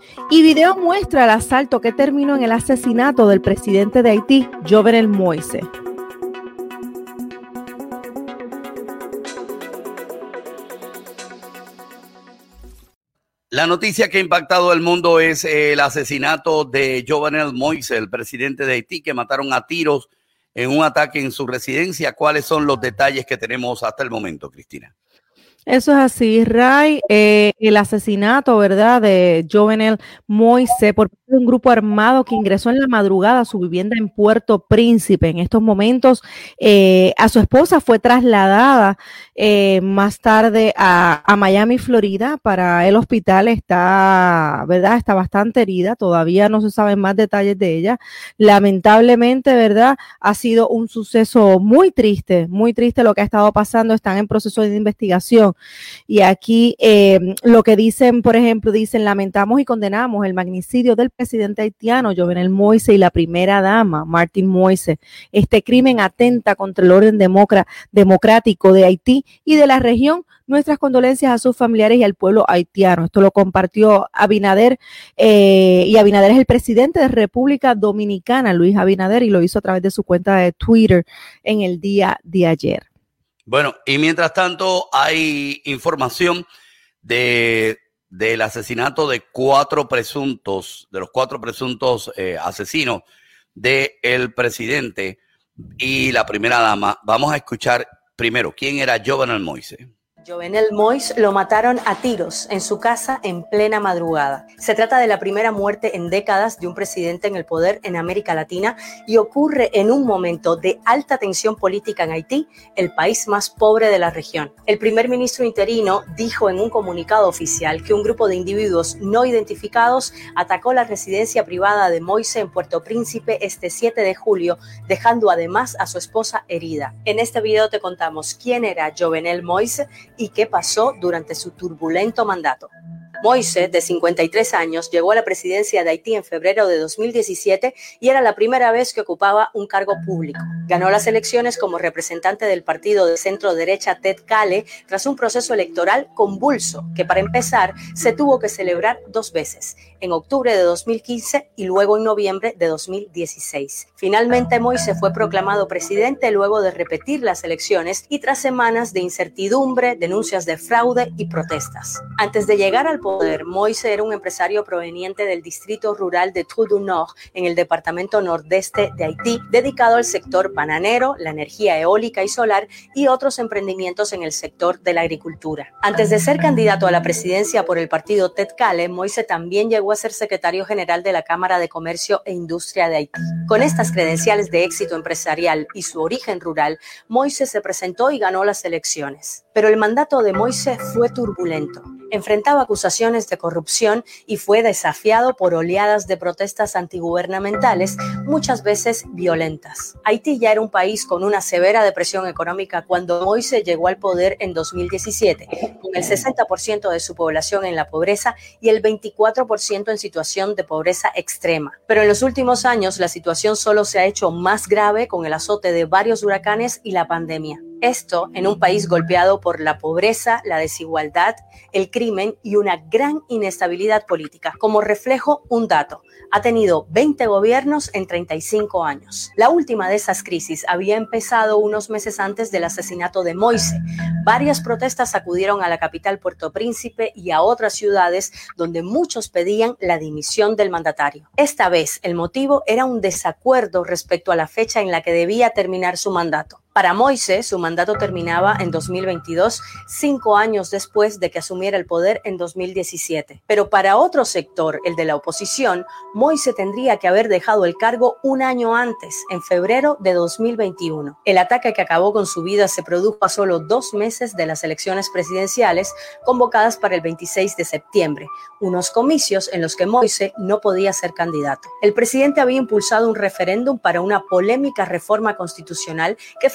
Y video muestra el asalto que terminó en el asesinato del presidente de Haití, Jovenel Moïse. La noticia que ha impactado el mundo es el asesinato de Jovenel Moïse, el presidente de Haití, que mataron a tiros en un ataque en su residencia. ¿Cuáles son los detalles que tenemos hasta el momento, Cristina? Eso es así, Ray. El asesinato, ¿verdad?, de Jovenel Moïse por parte de un grupo armado que ingresó en la madrugada a su vivienda en Puerto Príncipe. En estos momentos, a su esposa fue trasladada más tarde a Miami, Florida, para el hospital. Está, ¿verdad?, está bastante herida. Todavía no se saben más detalles de ella. Lamentablemente, ¿verdad?, ha sido un suceso muy triste lo que ha estado pasando. Están en proceso de investigación. Y aquí lo que dicen, por ejemplo, dicen: lamentamos y condenamos el magnicidio del presidente haitiano Jovenel Moïse y la primera dama Martine Moïse. Este crimen atenta contra el orden democrático de Haití y de la región. Nuestras condolencias a sus familiares y al pueblo haitiano. Esto lo compartió Abinader, y Abinader es el presidente de República Dominicana, Luis Abinader, y lo hizo a través de su cuenta de Twitter en el día de ayer. Bueno, y mientras tanto hay información del asesinato de los cuatro presuntos asesinos del presidente y la primera dama. Vamos a escuchar primero quién era Jovenel Moïse. Jovenel Moïse lo mataron a tiros en su casa en plena madrugada. Se trata de la primera muerte en décadas de un presidente en el poder en América Latina y ocurre en un momento de alta tensión política en Haití, el país más pobre de la región. El primer ministro interino dijo en un comunicado oficial que un grupo de individuos no identificados atacó la residencia privada de Moïse en Puerto Príncipe este 7 de julio, dejando además a su esposa herida. En este video te contamos quién era Jovenel Moïse y qué pasó durante su turbulento mandato. Moïse, de 53 años, llegó a la presidencia de Haití en febrero de 2017 y era la primera vez que ocupaba un cargo público. Ganó las elecciones como representante del partido de centro-derecha Ted Kale tras un proceso electoral convulso que, para empezar, se tuvo que celebrar 2 veces, en octubre de 2015 y luego en noviembre de 2016. Finalmente, Moïse fue proclamado presidente luego de repetir las elecciones y tras semanas de incertidumbre, denuncias de fraude y protestas. Antes de llegar al poder, Moïse era un empresario proveniente del distrito rural de Trou-du-Nord, en el departamento nordeste de Haití, dedicado al sector bananero, la energía eólica y solar y otros emprendimientos en el sector de la agricultura. Antes de ser candidato a la presidencia por el partido Ted Kale, Moïse también llegó a ser secretario general de la Cámara de Comercio e Industria de Haití. Con estas credenciales de éxito empresarial y su origen rural, Moïse se presentó y ganó las elecciones. Pero el mandato de Moïse fue turbulento. Enfrentaba acusaciones de corrupción y fue desafiado por oleadas de protestas antigubernamentales, muchas veces violentas. Haití ya era un país con una severa depresión económica cuando Moïse llegó al poder en 2017, con el 60% de su población en la pobreza y el 24% en situación de pobreza extrema. Pero en los últimos años la situación solo se ha hecho más grave con el azote de varios huracanes y la pandemia. Esto en un país golpeado por la pobreza, la desigualdad, el crimen y una gran inestabilidad política. Como reflejo, un dato: ha tenido 20 gobiernos en 35 años. La última de esas crisis había empezado unos meses antes del asesinato de Moïse. Varias protestas acudieron a la capital Puerto Príncipe y a otras ciudades donde muchos pedían la dimisión del mandatario. Esta vez el motivo era un desacuerdo respecto a la fecha en la que debía terminar su mandato. Para Moïse, su mandato terminaba en 2022, 5 años después de que asumiera el poder en 2017. Pero para otro sector, el de la oposición, Moïse tendría que haber dejado el cargo un año antes, en febrero de 2021. El ataque que acabó con su vida se produjo a solo 2 meses de las elecciones presidenciales convocadas para el 26 de septiembre, unos comicios en los que Moïse no podía ser candidato. El presidente había impulsado un referéndum para una polémica reforma constitucional que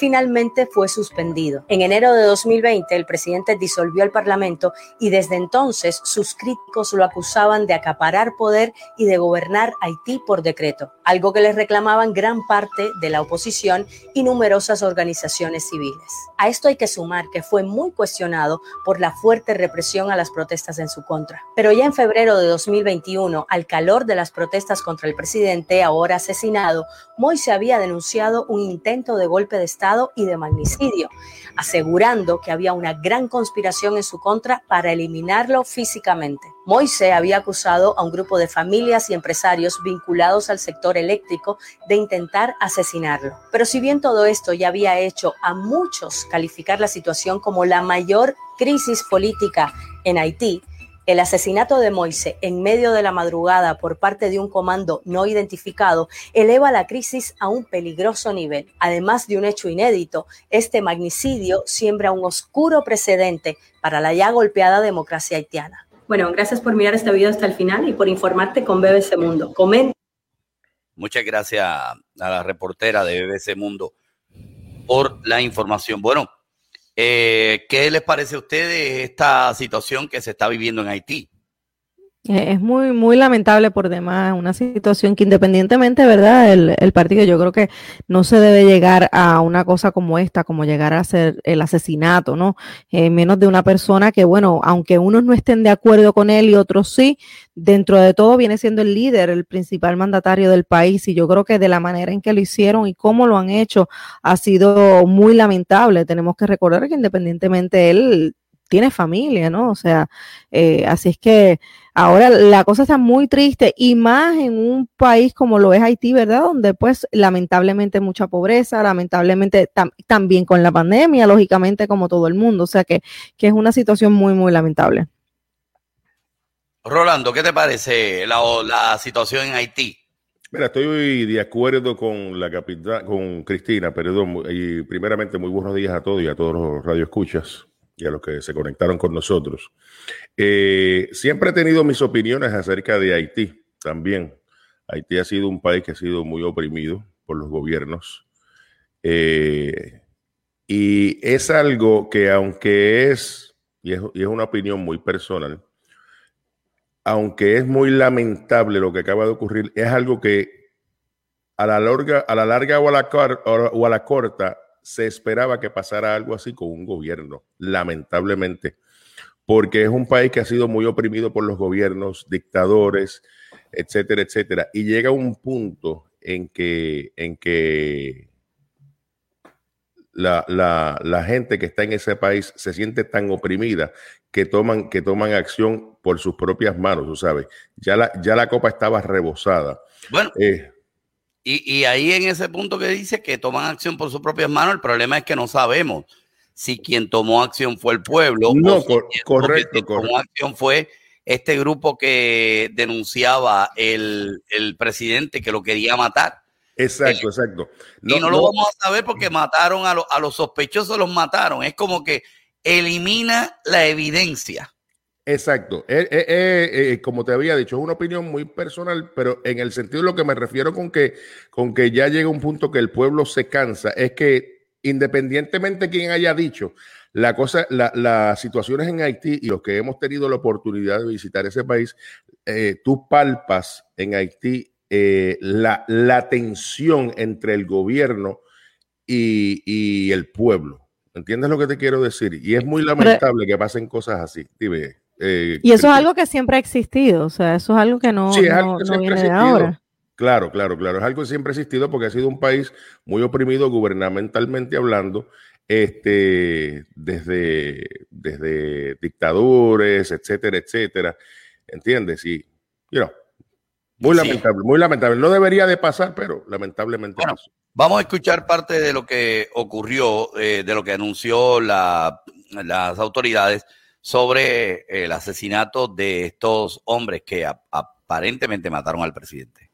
finalmente fue suspendido. En enero de 2020, el presidente disolvió el Parlamento y desde entonces sus críticos lo acusaban de acaparar poder y de gobernar Haití por decreto, algo que les reclamaban gran parte de la oposición y numerosas organizaciones civiles. A esto hay que sumar que fue muy cuestionado por la fuerte represión a las protestas en su contra. Pero ya en febrero de 2021, al calor de las protestas contra el presidente ahora asesinado, Moise había denunciado un intento de golpe de Estado y de magnicidio, asegurando que había una gran conspiración en su contra para eliminarlo físicamente. Moise había acusado a un grupo de familias y empresarios vinculados al sector eléctrico de intentar asesinarlo. Pero si bien todo esto ya había hecho a muchos calificar la situación como la mayor crisis política en Haití, el asesinato de Moise en medio de la madrugada por parte de un comando no identificado eleva la crisis a un peligroso nivel. Además de un hecho inédito, este magnicidio siembra un oscuro precedente para la ya golpeada democracia haitiana. Bueno, gracias por mirar este video hasta el final y por informarte con BBC Mundo. Comenta. Muchas gracias a la reportera de BBC Mundo por la información. Bueno, ¿qué les parece a ustedes esta situación que se está viviendo en Haití? Es muy, muy lamentable por demás, una situación que independientemente, ¿verdad? El partido, yo creo que no se debe llegar a una cosa como esta, como llegar a ser el asesinato, ¿no? Menos de una persona que, bueno, aunque unos no estén de acuerdo con él y otros sí, dentro de todo viene siendo el líder, el principal mandatario del país, y yo creo que de la manera en que lo hicieron y cómo lo han hecho ha sido muy lamentable. Tenemos que recordar que independientemente él tiene familia, ¿no? O sea, así es que ahora la cosa está muy triste y más en un país como lo es Haití, ¿verdad? Donde pues lamentablemente mucha pobreza, lamentablemente también con la pandemia, lógicamente como todo el mundo, o sea que es una situación muy, muy lamentable. Rolando, ¿qué te parece la situación en Haití? Mira, estoy de acuerdo con la capitana, con Cristina, perdón, y primeramente muy buenos días a todos y a todos los radioescuchas y a los que se conectaron con nosotros. Siempre he tenido mis opiniones acerca de Haití también. Haití ha sido un país que ha sido muy oprimido por los gobiernos. Y es algo que aunque es una opinión muy personal, aunque es muy lamentable lo que acaba de ocurrir, es algo que a la larga o a la corta se esperaba que pasara algo así con un gobierno, lamentablemente, porque es un país que ha sido muy oprimido por los gobiernos, dictadores, etcétera, etcétera, y llega un punto en que la gente que está en ese país se siente tan oprimida que toman acción por sus propias manos, tú sabes. Ya la copa estaba rebosada. Bueno, y ahí en ese punto que dice que toman acción por sus propias manos, el problema es que no sabemos si quien tomó acción fue el pueblo no, o si quien tomó acción fue este grupo que denunciaba el presidente que lo quería matar. Exacto. Y no lo vamos a saber porque mataron a los sospechosos, los mataron. Es como que elimina la evidencia. Exacto. Como te había dicho, es una opinión muy personal, pero en el sentido de lo que me refiero con que ya llega un punto que el pueblo se cansa, es que independientemente de quién haya dicho, las situaciones en Haití y los que hemos tenido la oportunidad de visitar ese país, tú palpas en Haití la tensión entre el gobierno y el pueblo. ¿Entiendes lo que te quiero decir? Y es muy lamentable que pasen cosas así. Dime. Y eso es algo que siempre ha existido, o sea, eso es algo que no viene de ahora. Claro, es algo que siempre ha existido porque ha sido un país muy oprimido gubernamentalmente hablando, desde dictadores, etcétera, ¿entiendes? Y, muy lamentable, no debería de pasar, pero lamentablemente pasó. Vamos a escuchar parte de lo que ocurrió, de lo que anunció las autoridades sobre el asesinato de estos hombres que aparentemente mataron al presidente.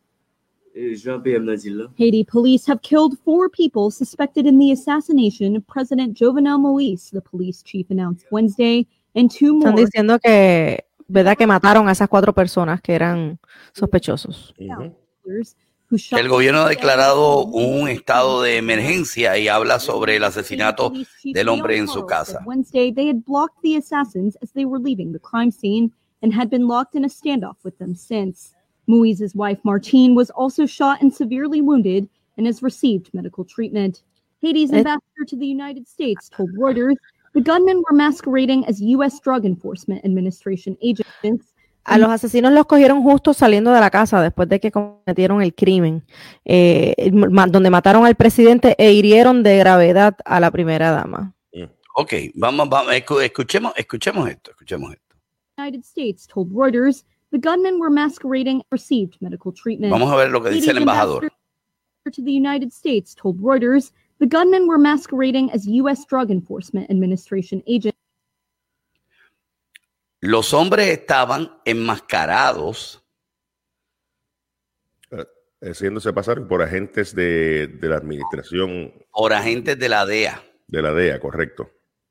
Haiti police have killed 4 people suspected in the assassination of President Jovenel Moïse, the police chief announced Wednesday, and 2 more. Están diciendo que, ¿verdad?, que mataron a esas 4 personas que eran sospechosos. who shot. El gobierno ha declarado un estado de emergencia y habla sobre el asesinato del hombre en su casa. Wednesday, they had blocked the assassins as they were leaving the crime scene and had been locked in a standoff with them since. Muiz's wife, Martine, was also shot and severely wounded and has received medical treatment. Haiti's ambassador to the United States told Reuters the gunmen were masquerading as U.S. Drug Enforcement Administration agents. A los asesinos los cogieron justo saliendo de la casa después de que cometieron el crimen, donde mataron al presidente e hirieron de gravedad a la primera dama. Ok, vamos, escuchemos esto. United States told Reuters the gunmen were masquerading, received medical treatment. Vamos a ver lo que dice el embajador. To the United States told Reuters the gunmen were masquerading as U.S. Drug Enforcement Administration agents. Los hombres estaban enmascarados, haciéndose pasar por agentes de la administración. Por agentes de la DEA. De la DEA, correcto.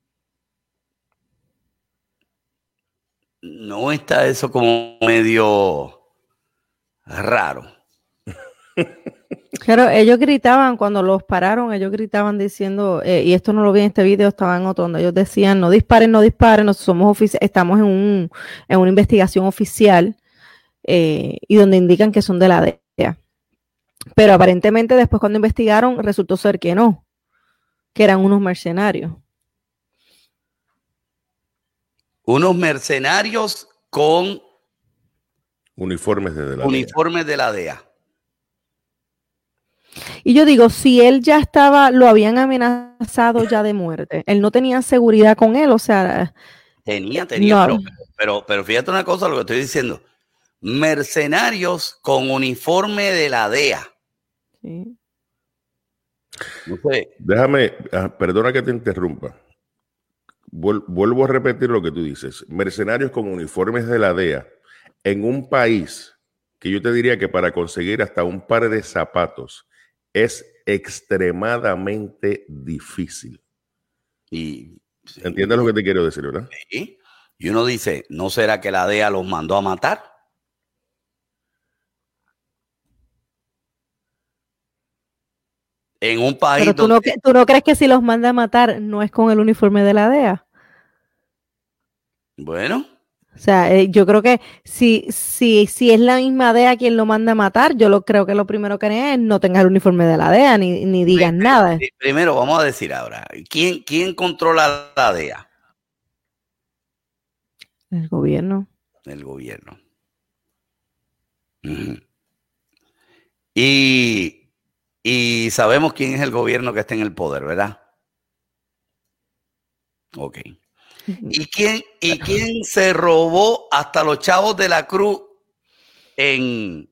¿No está eso como medio raro? Claro, ellos gritaban cuando los pararon, ellos gritaban diciendo, y esto no lo vi en este video, estaba en otro, donde ellos decían, no disparen, estamos en una investigación oficial, y donde indican que son de la DEA. Pero aparentemente después cuando investigaron resultó ser que no, que eran unos mercenarios. Unos mercenarios con uniformes de la DEA. Y yo digo, si él ya lo habían amenazado ya de muerte, él no tenía seguridad con él, o sea... Tenía, no. pero fíjate una cosa, lo que estoy diciendo. Mercenarios con uniforme de la DEA. Sí. No sé. Déjame, perdona que te interrumpa. Vuelvo a repetir lo que tú dices. Mercenarios con uniformes de la DEA en un país que yo te diría que para conseguir hasta un par de zapatos es extremadamente difícil. Sí, ¿entiendes lo que te quiero decir, verdad? Sí. Y uno dice, ¿no será que la DEA los mandó a matar? En un país. Pero ¿tú no crees que si los manda a matar no es con el uniforme de la DEA? Bueno. O sea, yo creo que si es la misma DEA quien lo manda a matar, creo que lo primero que haría es no tenga el uniforme de la DEA ni digan nada. Primero, vamos a decir ahora, ¿quién controla la DEA? El gobierno. El gobierno. Y sabemos quién es el gobierno que está en el poder, ¿verdad? Ok. ¿Y quién se robó hasta los chavos de la cruz en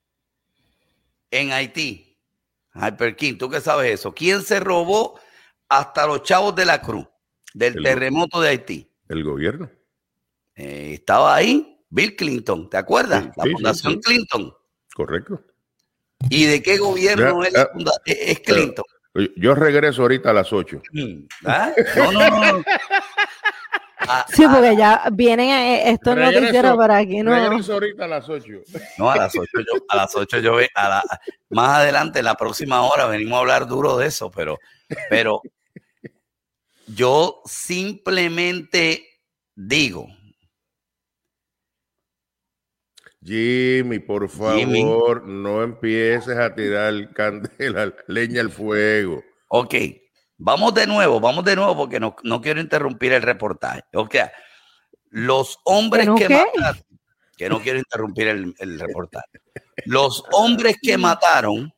Haití? Hyper King, ¿tú qué sabes eso? ¿Quién se robó hasta los chavos de la cruz del terremoto de Haití? El gobierno. Estaba ahí Bill Clinton, ¿te acuerdas? Sí, la Fundación Clinton. Correcto. ¿Y de qué gobierno es Clinton? Yo regreso ahorita a las 8. ¿Ah? No. Sí, porque ya vienen estos noticieros por aquí, ¿no? Regreso ahorita a las 8. No, a las 8 yo más adelante, la próxima hora, venimos a hablar duro de eso, pero yo simplemente digo. Jimmy, por favor, no empieces a tirar candela, leña al fuego. Ok. Vamos de nuevo porque no quiero interrumpir el reportaje. Ok. Los hombres que mataron, que no quiero interrumpir el reportaje. Los hombres que mataron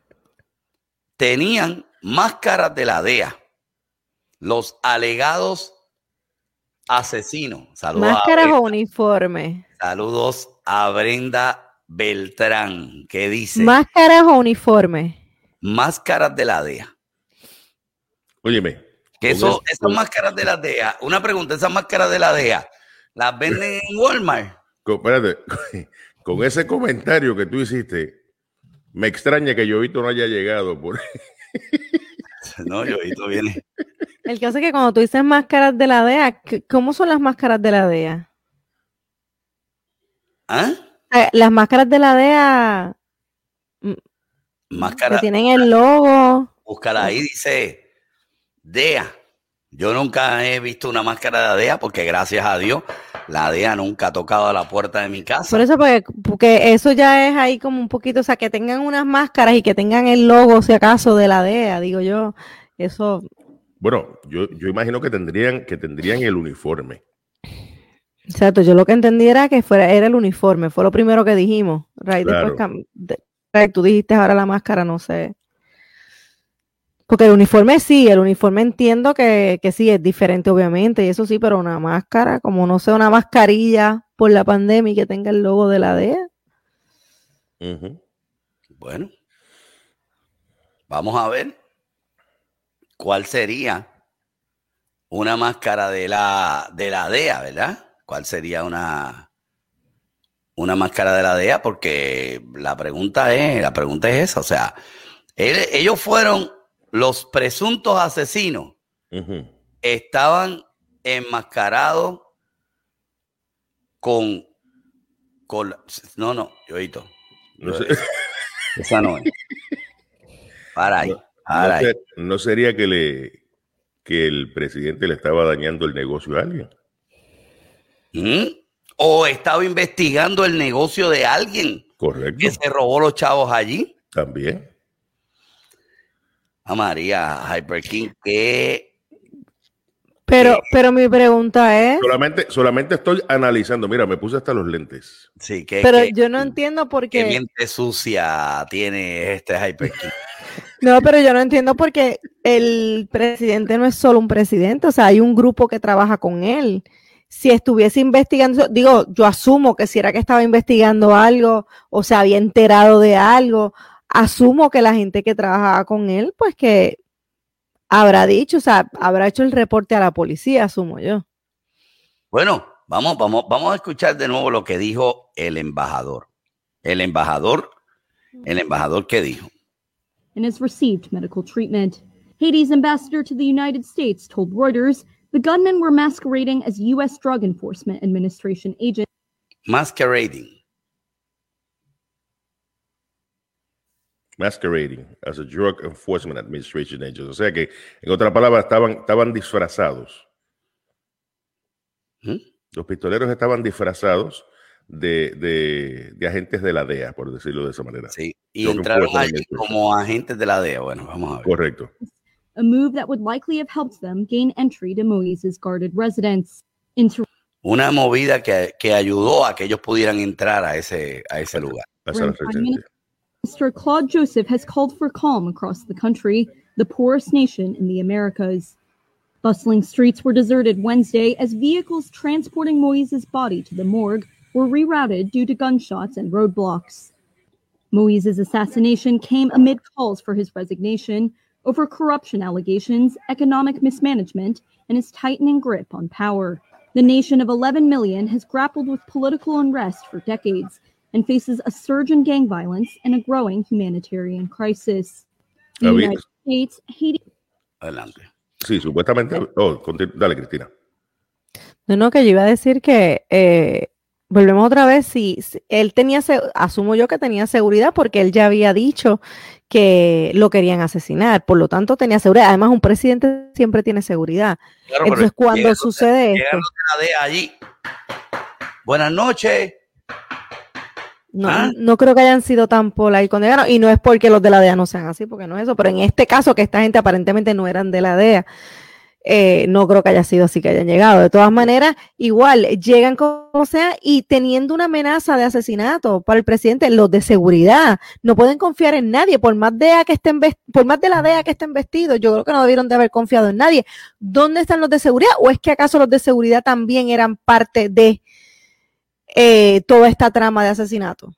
tenían máscaras de la DEA. Los alegados asesinos. ¿Máscaras o uniformes? Saludos a Brenda Beltrán, que dice... ¿Máscaras o uniformes? Máscaras de la DEA. Óyeme. Que esas máscaras de la DEA, una pregunta, esas máscaras de la DEA, ¿las venden en Walmart? Espérate, con ese comentario que tú hiciste, me extraña que Jovito no haya llegado. No, Jovito viene. El caso es que cuando tú dices máscaras de la DEA, ¿cómo son las máscaras de la DEA? ¿Ah? Las máscaras de la DEA, Máscara. Que tienen el logo. Búscala ahí, dice DEA. Yo nunca he visto una máscara de DEA porque gracias a Dios la DEA nunca ha tocado a la puerta de mi casa. Por eso, porque eso ya es ahí como un poquito, o sea, que tengan unas máscaras y que tengan el logo, si acaso, de la DEA, digo yo, eso. Bueno, yo imagino que tendrían el uniforme. Exacto, yo lo que entendí era que era el uniforme, fue lo primero que dijimos. Right, Claro. Después, tú dijiste ahora la máscara, no sé. Porque el uniforme sí, el uniforme entiendo que sí, es diferente obviamente, y eso sí, pero una máscara, como no sé, una mascarilla por la pandemia y que tenga el logo de la DEA. Uh-huh. Bueno, vamos a ver cuál sería una máscara de la DEA, ¿verdad? ¿Cuál sería una máscara de la DEA? Porque la pregunta es esa, o sea, ellos fueron los presuntos asesinos, Uh-huh. estaban enmascarados con no, Yoito. No sé. Esa no es. Para ahí. ¿No sería que el presidente le estaba dañando el negocio a alguien? O estaba investigando el negocio de alguien Correcto. que se robó los chavos allí. También. A María Hyper King, que Pero mi pregunta es, Solamente estoy analizando. Mira, me puse hasta los lentes. sí, pero yo no entiendo por qué qué. mente sucia tiene este Hyper King. No, pero yo no entiendo por qué el presidente no es solo un presidente, o sea, hay un grupo que trabaja con él. Si estuviese investigando, digo, yo asumo que si era que estaba investigando algo o se había enterado de algo, asumo que la gente que trabajaba con él, pues que habrá dicho, o sea, habrá hecho el reporte a la policía, asumo yo. Bueno, vamos a escuchar de nuevo lo que dijo el embajador. El embajador, ¿qué dijo? And has received medical treatment. Haiti's ambassador to the United States told Reuters the gunmen were masquerading as U.S. Drug Enforcement Administration agents. Masquerading as a Drug Enforcement Administration agent. O sea que, en otra palabra, estaban disfrazados. Los pistoleros estaban disfrazados de agentes de la DEA, por decirlo de esa manera. Sí, y entraron allí como agentes de la DEA. Bueno, vamos a ver. Correcto. A move that would likely have helped them gain entry to Moise's guarded residence. Una movida que ayudó a que ellos pudieran entrar a ese lugar. Minister Claude Joseph has called for calm across the country, the poorest nation in the Americas. Bustling streets were deserted Wednesday as vehicles transporting Moise's body to the morgue were rerouted due to gunshots and roadblocks. Moise's assassination came amid calls for his resignation over corruption allegations, economic mismanagement, and his tightening grip on power. The nation of 11 million has grappled with political unrest for decades and faces a surge in gang violence and a growing humanitarian crisis. The United States, Haiti. Adelante. Sí, supuestamente. Dale, Cristina. No, que yo iba a decir que volvemos otra vez, si él tenía, asumo yo que tenía seguridad porque él ya había dicho que lo querían asesinar, por lo tanto tenía seguridad. Además, un presidente siempre tiene seguridad. Claro, entonces, cuando sucede esto... De allí. Buenas noches. No creo que hayan sido tan polite cuando llegaron, y no es porque los de la DEA no sean así, porque no es eso, pero en este caso que esta gente aparentemente no eran de la DEA, no creo que haya sido así que hayan llegado. De todas maneras, igual llegan como sea y teniendo una amenaza de asesinato para el presidente, los de seguridad no pueden confiar en nadie, por más de la DEA que estén vestidos, yo creo que no debieron de haber confiado en nadie. ¿Dónde están los de seguridad? ¿O es que acaso los de seguridad también eran parte de toda esta trama de asesinato?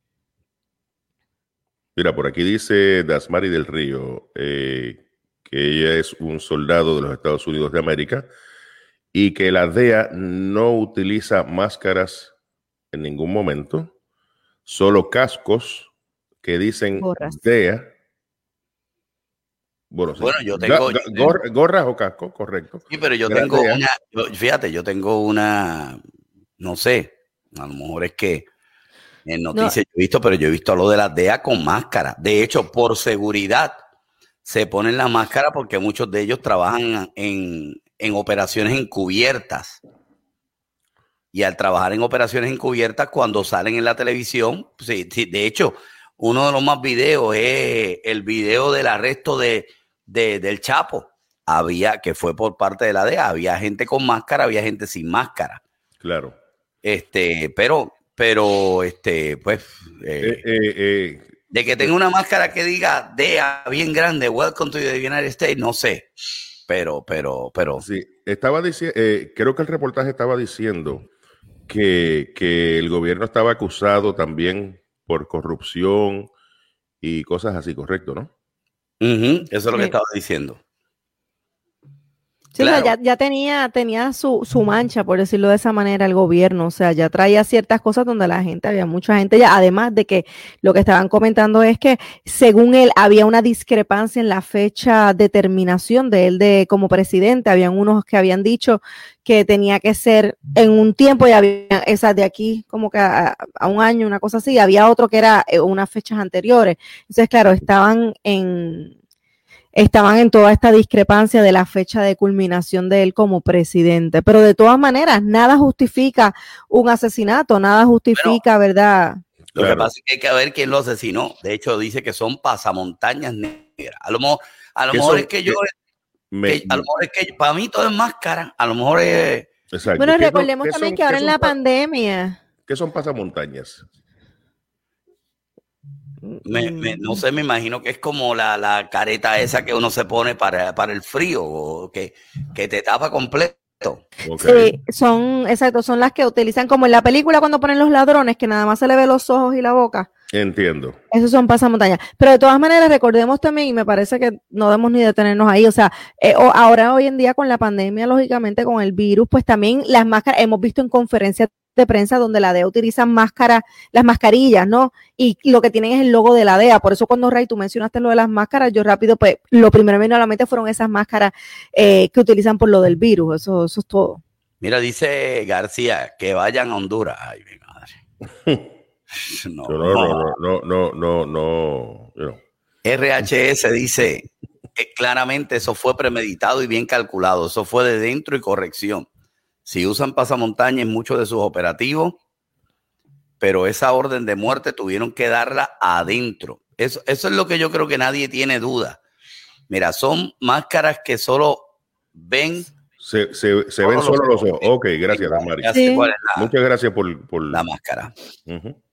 Mira, por aquí dice Dasmari del Río que ella es un soldado de los Estados Unidos de América y que la DEA no utiliza máscaras en ningún momento, solo cascos que dicen DEA. Bueno, sí. Yo tengo gorras o cascos, correcto. Sí, pero yo tengo yo tengo una, no sé, a lo mejor es que En noticias yo he visto, pero yo he visto a lo de las DEA con máscara. De hecho, por seguridad, se ponen la máscara porque muchos de ellos trabajan en operaciones encubiertas. Y al trabajar en operaciones encubiertas, cuando salen en la televisión, sí, de hecho, uno de los más videos es el video del arresto del Chapo. Que fue por parte de la DEA. Había gente con máscara, había gente sin máscara. Claro. Pero pues, de que tenga una máscara que diga DEA bien grande, Welcome to the United States, no sé. Pero. Sí, estaba diciendo, creo que el reportaje estaba diciendo que el gobierno estaba acusado también por corrupción y cosas así, ¿correcto, no? Eso es lo que estaba diciendo. Sí, claro. O sea, ya tenía su mancha, por decirlo de esa manera, el gobierno. O sea, ya traía ciertas cosas donde había mucha gente ya. Además de que lo que estaban comentando es que, según él, había una discrepancia en la fecha de terminación de él como presidente. Habían unos que habían dicho que tenía que ser en un tiempo y había esas de aquí como que a un año, una cosa así. Había otro que era unas fechas anteriores. Entonces, claro, estaban en toda esta discrepancia de la fecha de culminación de él como presidente. Pero de todas maneras, nada justifica un asesinato, nada justifica, ¿verdad? Lo que pasa es que hay que ver quién lo asesinó. De hecho, dice que son pasamontañas negras. A lo mejor es que para mí todo es máscara. A lo mejor es... Exacto. Bueno, recordemos también que ahora en la pandemia... ¿Qué son pasamontañas? No sé, me imagino que es como la careta esa que uno se pone para el frío, o que te tapa completo. Okay. Sí, son las que utilizan como en la película cuando ponen los ladrones, que nada más se le ve los ojos y la boca. Entiendo. Esos son pasamontañas. Pero de todas maneras, recordemos también, y me parece que no debemos ni detenernos ahí, o sea, ahora hoy en día con la pandemia, lógicamente con el virus, pues también las máscaras, hemos visto en conferencias de prensa donde la DEA utiliza máscaras, las mascarillas, ¿no? Y lo que tienen es el logo de la DEA. Por eso cuando, Ray, tú mencionaste lo de las máscaras, yo rápido, pues, lo primero que me vino a la mente fueron esas máscaras que utilizan por lo del virus. Eso es todo. Mira, dice García, que vayan a Honduras. Ay, mi madre. No. RHS dice que claramente eso fue premeditado y bien calculado. Eso fue de dentro y corrección. Si usan pasamontañas en muchos de sus operativos, pero esa orden de muerte tuvieron que darla adentro. Eso es lo que yo creo que nadie tiene duda. Mira, son máscaras que solo ven... Se ven solo los ojos. Ok, gracias, Mari. Sí. Muchas gracias por la máscara.